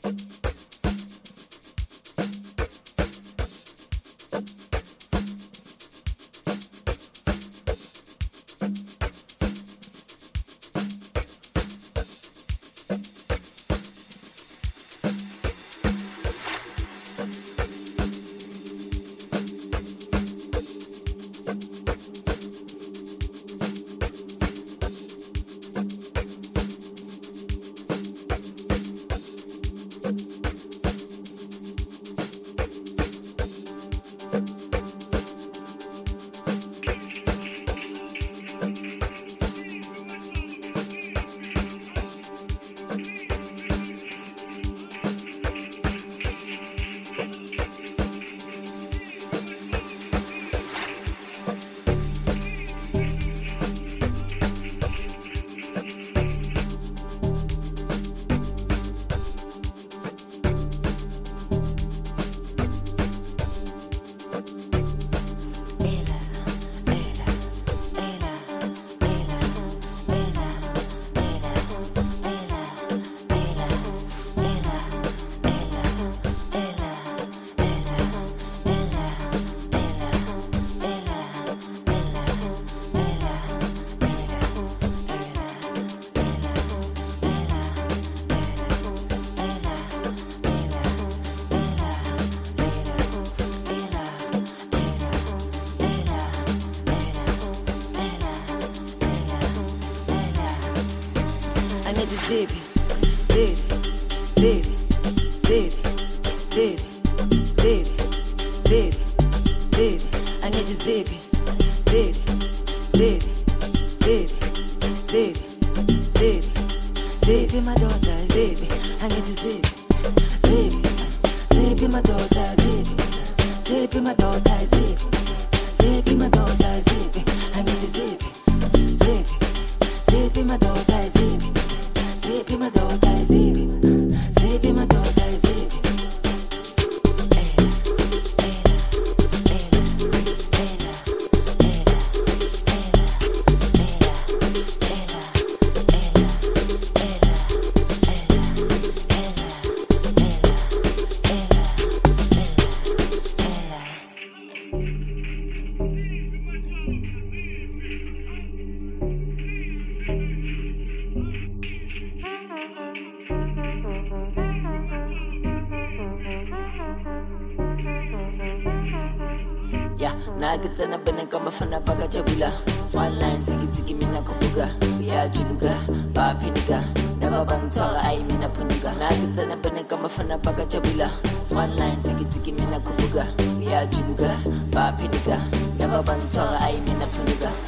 Zibi, zibi, zibi, zibi, zibi, zibi, zibi, zibi. I need you zibi, zibi, zibi, zibi, zibi, zibi, zibi, my daughter, zibi. I need you zibi, zibi, zibi, my daughter, zibi, zibi, my daughter, zibi, zibi, my daughter, zibi. I need you zibi, zibi, zibi, my daughter, zibi. Zippy my daughter, zippy, zippy my daughter, zippy. Nakitana bena kama fana baga jabula. One line tiki tiki mina kubuga. Ya juluga, papiniga. Never bantala ay mina punuga. Nakitana bena kama fana baga jabula. One line tiki tiki mina kubuga. Ya juluga, papiniga. Never bantala ay mina punuga.